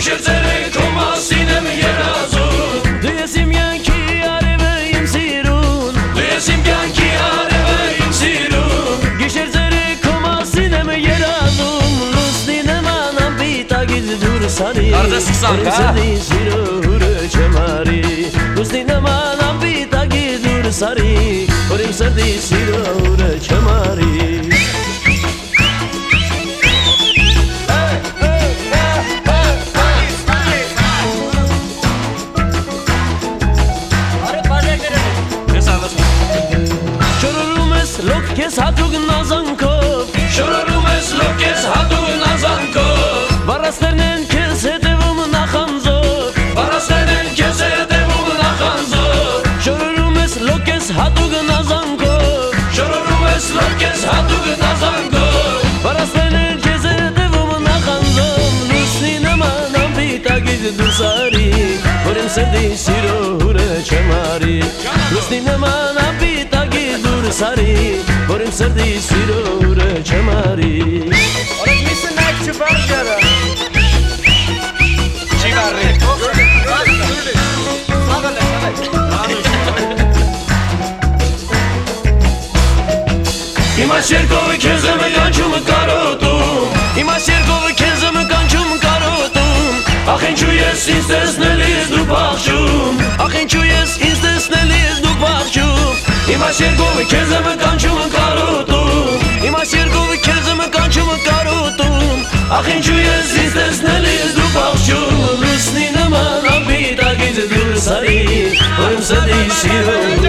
Գիշեր ցերեկ մասին եմ երազում Դու ես իմ յանքի արևը իմ սիրուն Դու ես իմ կյանքի արևը իմ սիրուն Գիշեր ցերեկ մասին եմ երազում Լուսնի նման անպիտակից դուրս արի Արդես 20, հա? Սրդի սիրոհուրը չմարի Լուսնի նման անպիտակից դուրս արի Որ իմ սրդի սիրոհուրը չմարի Լոք քեզ հատուկ նազանքով Շորորում ես լոք ես հատուկ նազանքով Վառաստերն են քեզ հետևում նախանձով Վառաստերն են քեզ հետևում նախանձով Շորորում ես լոք ես հատուկ նազանքով Շորորում ես լոք ես հատուկ նազանքով Վառաստերն են քեզ հետևում նախանձով Լուսնի նման անպիտակից դուրս արի Որ իմ սրդի սիրոհուրը չմարի Լուսնի նման անպիտակից դուրս արի Որ իմ սրդի սիրոհուրը չմարի Օրը միսը նայք չբարջարը Չի բարի Հիմա շերկովը քեզ եմ կանչում կարոտում Հիմա շերկովը քեզ եմ կանչում կարոտում Ախ ինչու ես ինձ տեսնելիս դու փախչում Ախ ինչու ես ինձ տեսնելիս դու փախչում Հիմա շերկովը քեզ եմ կանչում կարոտում Հիմա շերկովը քեզ եմ կանչում կարոտում Ախ ինչու ես ինձ տեսնելիս դու փախչում Լուսնի նման անպիտակից դուրս արի Որ իմ սրդի սիրոհուրը